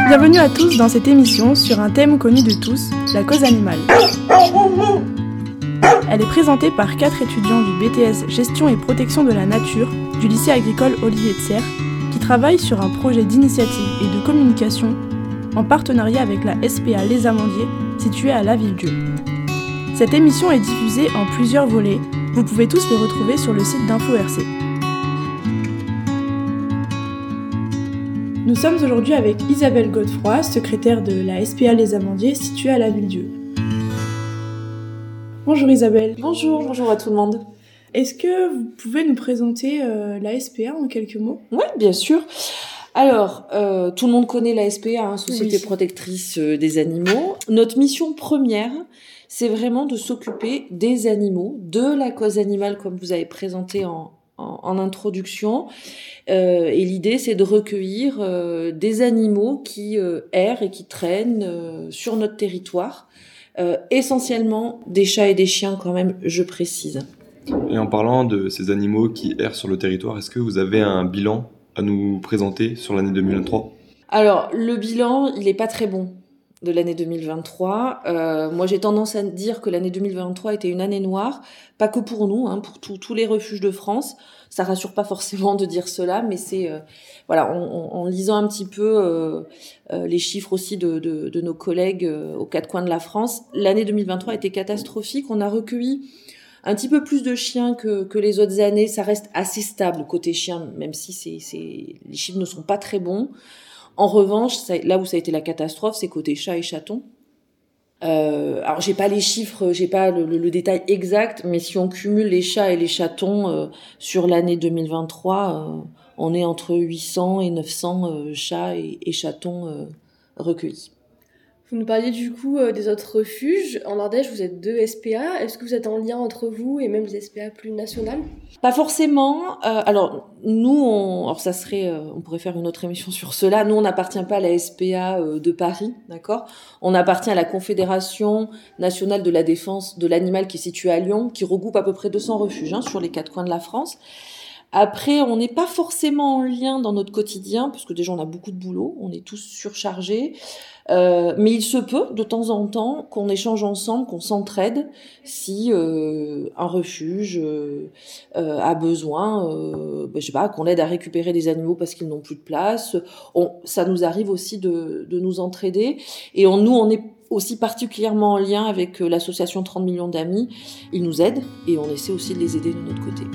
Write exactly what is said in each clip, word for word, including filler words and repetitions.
Bienvenue à tous dans cette émission sur un thème connu de tous, la cause animale. Elle est présentée par quatre étudiants du B T S Gestion et Protection de la Nature du lycée agricole Olivier de Serres qui travaillent sur un projet d'initiative et de communication en partenariat avec la S P A Les Amandiers située à La Villedieu. Cette émission est diffusée en plusieurs volets, vous pouvez tous les retrouver sur le site d'Info R C. Nous sommes aujourd'hui avec Isabelle Godefroy, secrétaire de la S P A Les Amandiers située à La Villedieu. Bonjour Isabelle. Bonjour, bonjour à tout le monde. Est-ce que vous pouvez nous présenter euh, la S P A en quelques mots ? Oui, bien sûr. Alors, euh, tout le monde connaît la S P A, hein, Société oui. protectrice euh, des animaux. Notre mission première, c'est vraiment de s'occuper des animaux, de la cause animale comme vous avez présenté en, en, en introduction. Euh, et l'idée, c'est de recueillir euh, des animaux qui euh, errent et qui traînent euh, sur notre territoire. Euh, essentiellement des chats et des chiens quand même, je précise. Et en parlant de ces animaux qui errent sur le territoire, est-ce que vous avez un bilan à nous présenter sur l'année deux mille vingt-trois ? Alors, le bilan, il est pas très bon de l'année deux mille vingt-trois. Euh, moi, j'ai tendance à dire que l'année deux mille vingt-trois était une année noire, pas que pour nous, hein, pour tous les refuges de France. Ça rassure pas forcément de dire cela, mais c'est euh, voilà, en, en, en lisant un petit peu euh, euh, les chiffres aussi de, de, de nos collègues euh, aux quatre coins de la France, l'année deux mille vingt-trois était catastrophique. On a recueilli un petit peu plus de chiens que, que les autres années. Ça reste assez stable côté chien, même si c'est, c'est, les chiffres ne sont pas très bons. En revanche, ça, là où ça a été la catastrophe, c'est côté chat et chatons. Euh, alors j'ai pas les chiffres, j'ai pas le, le, le détail exact, mais si on cumule les chats et les chatons euh, sur l'année deux mille vingt-trois, euh, on est entre huit cents et neuf cents euh, chats et, et chatons euh, recueillis. Vous nous parliez du coup euh, des autres refuges. En Ardèche, vous êtes deux S P A. Est-ce que vous êtes en lien entre vous et même des S P A plus nationales ? Pas forcément. Euh, alors nous, on, alors ça serait, euh, on pourrait faire une autre émission sur cela. Nous, on n'appartient pas à la S P A euh, de Paris, d'accord ? On appartient à la Confédération nationale de la défense de l'animal qui est située à Lyon, qui regroupe à peu près deux cents refuges hein, sur les quatre coins de la France. Après, on n'est pas forcément en lien dans notre quotidien, parce que déjà on a beaucoup de boulot, on est tous surchargés. Euh, mais il se peut de temps en temps qu'on échange ensemble, qu'on s'entraide si euh, un refuge euh, euh, a besoin, euh, ben, je sais pas, qu'on l'aide à récupérer des animaux parce qu'ils n'ont plus de place. On, ça nous arrive aussi de, de nous entraider. Et on, nous, on est aussi particulièrement en lien avec l'association trente millions d'amis. Ils nous aident et on essaie aussi de les aider de notre côté.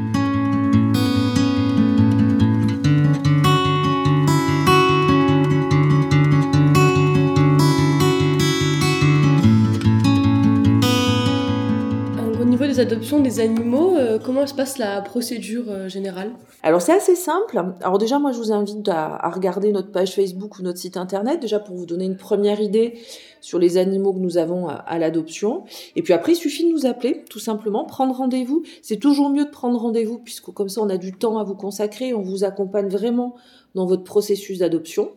Adoption des animaux, euh, comment se passe la procédure euh, générale ? Alors c'est assez simple. Alors déjà moi je vous invite à, à regarder notre page Facebook ou notre site internet déjà pour vous donner une première idée sur les animaux que nous avons à, à l'adoption. Et puis après il suffit de nous appeler tout simplement, prendre rendez-vous. C'est toujours mieux de prendre rendez-vous puisque comme ça on a du temps à vous consacrer, on vous accompagne vraiment dans votre processus d'adoption.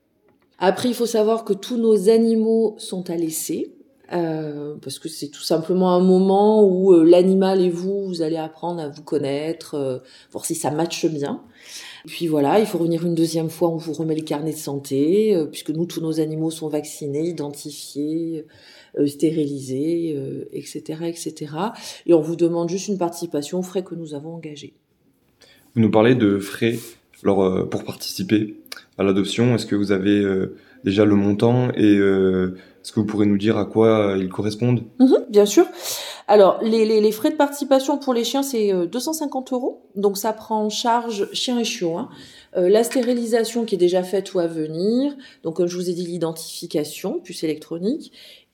Après il faut savoir que tous nos animaux sont à laisser. Euh, parce que c'est tout simplement un moment où euh, l'animal et vous, vous allez apprendre à vous connaître, euh, voir si ça matche bien. Et puis voilà, il faut revenir une deuxième fois, on vous remet les carnets de santé, euh, puisque nous, tous nos animaux sont vaccinés, identifiés, euh, stérilisés, euh, et cetera, et cetera. Et on vous demande juste une participation aux frais que nous avons engagés. Vous nous parlez de frais alors, euh, pour participer à l'adoption. Est-ce que vous avez euh, déjà le montant et euh, est-ce que vous pourrez nous dire à quoi ils correspondent ? Mmh, bien sûr. Alors, les, les, les frais de participation pour les chiens, c'est euh, deux cent cinquante euros. Donc, ça prend en charge chien et chiot. Hein. Euh, la stérilisation qui est déjà faite ou à venir. Donc, comme je vous ai dit, l'identification, puce électronique.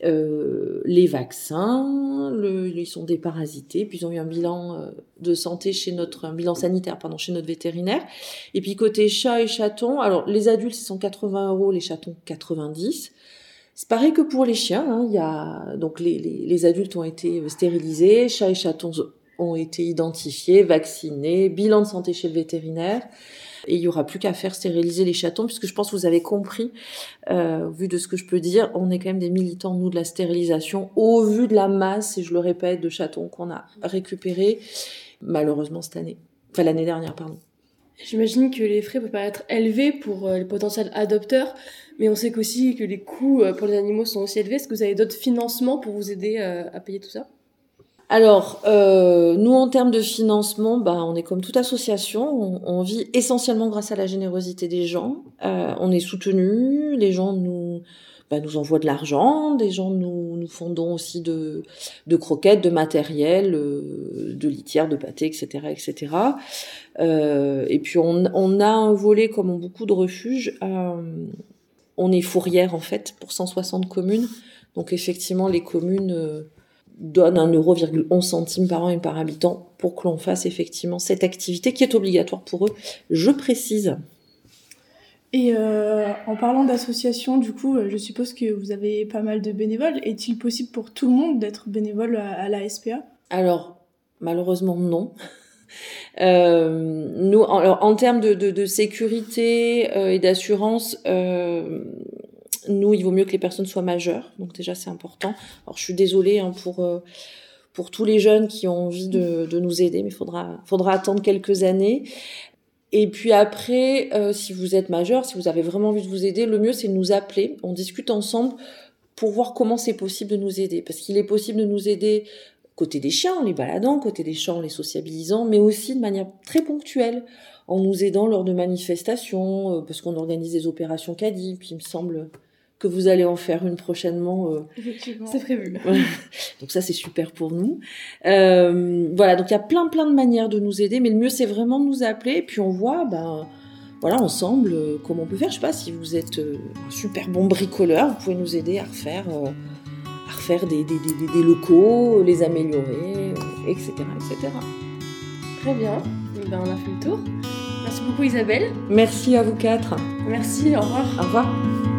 Euh, les vaccins, le, ils sont déparasités. Puis, ils ont eu un bilan euh, de santé chez notre... Un bilan sanitaire, pardon, chez notre vétérinaire. Et puis, côté chat et chaton, alors, les adultes, c'est cent quatre-vingts euros. Les chatons, quatre-vingt-dix. C'est pareil que pour les chiens, hein. Il y a donc les, les, les adultes ont été stérilisés, chats et chatons ont été identifiés, vaccinés, bilan de santé chez le vétérinaire, et il y aura plus qu'à faire stériliser les chatons, puisque je pense que vous avez compris, euh, vu de ce que je peux dire, on est quand même des militants nous de la stérilisation, au vu de la masse, et je le répète, de chatons qu'on a récupérés malheureusement cette année, enfin l'année dernière, pardon. J'imagine que les frais peuvent paraître élevés pour euh, les potentiels adopteurs, mais on sait qu'aussi que les coûts euh, pour les animaux sont aussi élevés. Est-ce que vous avez d'autres financements pour vous aider euh, à payer tout ça ? Alors, euh, nous, en termes de financement, bah, on est comme toute association, on, on vit essentiellement grâce à la générosité des gens. Euh, on est soutenus, les gens nous, bah, nous envoient de l'argent, des gens nous, nous font don aussi de, de croquettes, de matériel, euh, de litières, de pâtés, et cetera, et cetera. Euh, et puis, on, on a un volet, comme ont beaucoup de refuges, euh, on est fourrière, en fait, pour cent soixante communes. Donc, effectivement, les communes... Euh, donne un euro virgule onze centimes par an et par habitant pour que l'on fasse effectivement cette activité qui est obligatoire pour eux, je précise. Et euh, en parlant d'association, du coup, je suppose que vous avez pas mal de bénévoles. Est-il possible pour tout le monde d'être bénévole à, à la S P A ? Alors, malheureusement, non. Euh, nous, en, alors, en termes de, de, de sécurité euh, et d'assurance, euh, nous, il vaut mieux que les personnes soient majeures, donc déjà c'est important. Alors je suis désolée hein, pour euh, pour tous les jeunes qui ont envie de, de nous aider, mais faudra faudra attendre quelques années. Et puis après, euh, si vous êtes majeur, si vous avez vraiment envie de vous aider, le mieux c'est de nous appeler. On discute ensemble pour voir comment c'est possible de nous aider, parce qu'il est possible de nous aider côté des chiens, en les baladant, côté des chats, en les sociabilisant, mais aussi de manière très ponctuelle, en nous aidant lors de manifestations, euh, parce qu'on organise des opérations caddie, puis il me semble que vous allez en faire une prochainement. Euh... Effectivement. C'est prévu. Donc ça, c'est super pour nous. Euh, voilà, donc il y a plein, plein de manières de nous aider, mais le mieux, c'est vraiment de nous appeler, et puis on voit, ben, voilà, ensemble, euh, comment on peut faire. Je sais pas, si vous êtes euh, un super bon bricoleur, vous pouvez nous aider à refaire, euh, à refaire des, des, des, des locaux, les améliorer, euh, et cetera, et cetera. Très bien. Et ben, on a fait le tour. Merci beaucoup, Isabelle. Merci à vous quatre. Merci, au revoir. Au revoir.